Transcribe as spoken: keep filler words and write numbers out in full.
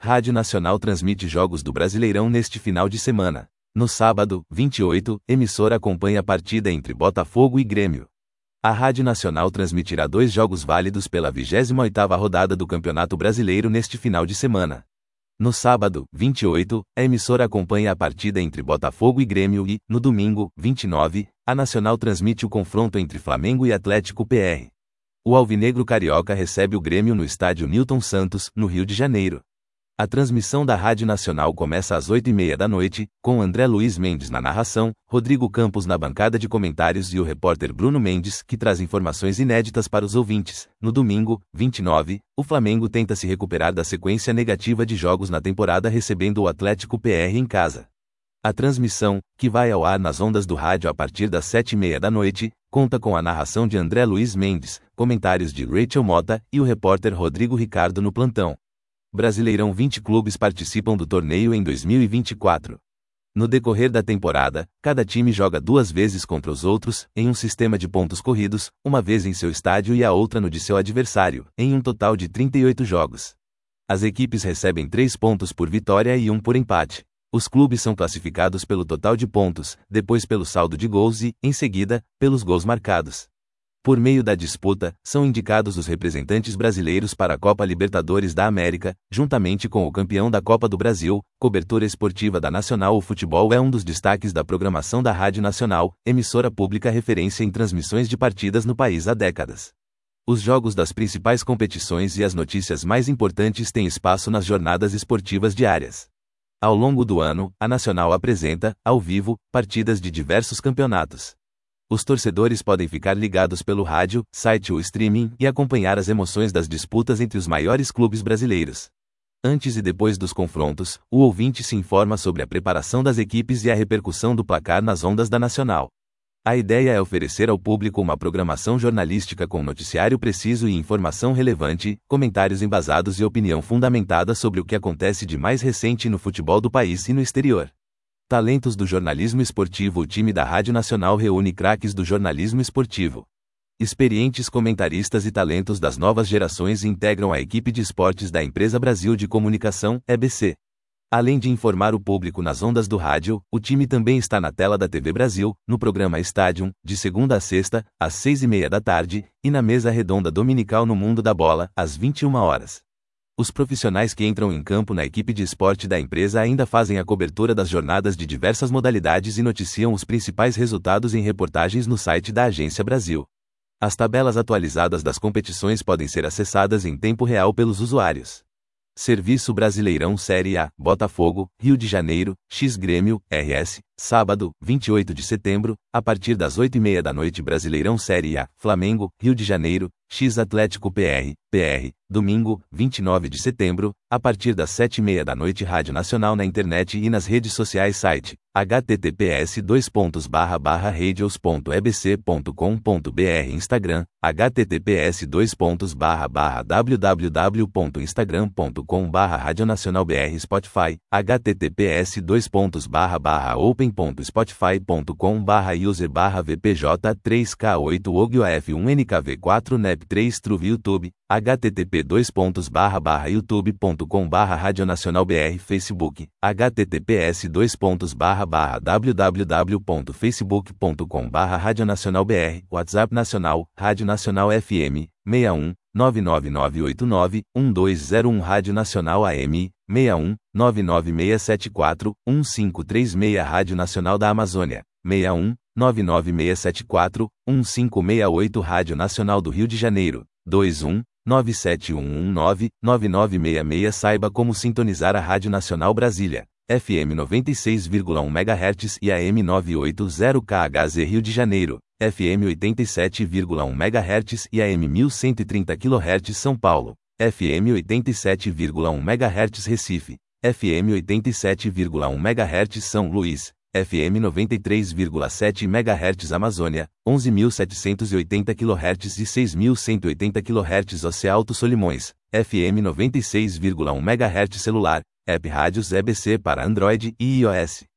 Rádio Nacional transmite jogos do Brasileirão neste final de semana. No sábado, vinte e oito, emissora acompanha a partida entre Botafogo e Grêmio. A Rádio Nacional transmitirá dois jogos válidos pela vigésima oitava rodada do Campeonato Brasileiro neste final de semana. No sábado, vinte e oito, a emissora acompanha a partida entre Botafogo e Grêmio e, no domingo, vinte e nove, a Nacional transmite o confronto entre Flamengo e Atlético P R. O alvinegro carioca recebe o Grêmio no estádio Newton Santos, no Rio de Janeiro. A transmissão da Rádio Nacional começa às oito e meia da noite, com André Luiz Mendes na narração, Rodrigo Campos na bancada de comentários e o repórter Bruno Mendes, que traz informações inéditas para os ouvintes. No domingo, vinte e nove, o Flamengo tenta se recuperar da sequência negativa de jogos na temporada recebendo o Atlético P R em casa. A transmissão, que vai ao ar nas ondas do rádio a partir das sete e meia da noite, conta com a narração de André Luiz Mendes, comentários de Rachel Mota e o repórter Rodrigo Ricardo no plantão. Brasileirão vinte clubes participam do torneio em dois mil e vinte e quatro. No decorrer da temporada, cada time joga duas vezes contra os outros, em um sistema de pontos corridos, uma vez em seu estádio e a outra no de seu adversário, em um total de trinta e oito jogos. As equipes recebem três pontos por vitória e um por empate. Os clubes são classificados pelo total de pontos, depois pelo saldo de gols e, em seguida, pelos gols marcados. Por meio da disputa, são indicados os representantes brasileiros para a Copa Libertadores da América, juntamente com o campeão da Copa do Brasil. Cobertura esportiva da Nacional. O futebol é um dos destaques da programação da Rádio Nacional, emissora pública referência em transmissões de partidas no país há décadas. Os jogos das principais competições e as notícias mais importantes têm espaço nas jornadas esportivas diárias. Ao longo do ano, a Nacional apresenta, ao vivo, partidas de diversos campeonatos. Os torcedores podem ficar ligados pelo rádio, site ou streaming e acompanhar as emoções das disputas entre os maiores clubes brasileiros. Antes e depois dos confrontos, o ouvinte se informa sobre a preparação das equipes e a repercussão do placar nas ondas da Nacional. A ideia é oferecer ao público uma programação jornalística com noticiário preciso e informação relevante, comentários embasados e opinião fundamentada sobre o que acontece de mais recente no futebol do país e no exterior. Talentos do jornalismo esportivo. O time da Rádio Nacional reúne craques do jornalismo esportivo. Experientes comentaristas e talentos das novas gerações integram a equipe de esportes da Empresa Brasil de Comunicação, E B C. Além de informar o público nas ondas do rádio, o time também está na tela da T V Brasil, no programa Estádio, de segunda a sexta, às seis e meia da tarde, e na mesa redonda dominical no Mundo da Bola, às vinte e uma horas. Os profissionais que entram em campo na equipe de esporte da empresa ainda fazem a cobertura das jornadas de diversas modalidades e noticiam os principais resultados em reportagens no site da Agência Brasil. As tabelas atualizadas das competições podem ser acessadas em tempo real pelos usuários. Serviço Brasileirão Série A, Botafogo, Rio de Janeiro, X Grêmio, R S, sábado, vinte e oito de setembro, a partir das oito e meia da noite. Brasileirão Série A, Flamengo, Rio de Janeiro, X Atlético P R, P R, domingo, vinte e nove de setembro, a partir das sete e meia da noite. Rádio Nacional na internet e nas redes sociais. Site, https dois pontos barra barra radios ponto ebc ponto com ponto br. Instagram, https dois pontos barra barra www ponto instagram ponto com barra radionacionalbr. Spotify, https dois pontos barra barra open ponto spotify ponto com barra user barra vpj três k oito ogio f um n k v quatro nep três truve. YouTube, http dois pontos barra barra youtube ponto com barra radionacionalbr. Facebook, https dois pontos barra barra www ponto facebook ponto com barra radionacionalbr. WhatsApp Nacional, Rádio Nacional F M, seis um, nove nove nove oito nove, um dois zero um. Rádio Nacional A M, seis um, nove nove seis sete quatro, um cinco três seis. Rádio Nacional da Amazônia, seis um, nove nove seis sete quatro, um cinco seis oito. Rádio Nacional do Rio de Janeiro, dois um, nove sete um um nove, nove nove seis seis. Saiba como sintonizar a Rádio Nacional Brasília, F M noventa e seis vírgula um megahertz e A M novecentos e oitenta K H Z Rio de Janeiro, F M oitenta e sete vírgula um megahertz e A M mil cento e trinta quilohertz São Paulo, F M oitenta e sete vírgula um megahertz Recife, F M oitenta e sete vírgula um megahertz São Luís, F M noventa e três vírgula sete megahertz Amazônia, onze mil setecentos e oitenta quilohertz e seis mil cento e oitenta quilohertz Ocealto Solimões, F M noventa e seis vírgula um megahertz celular, App Rádios E B C para Android e iOS.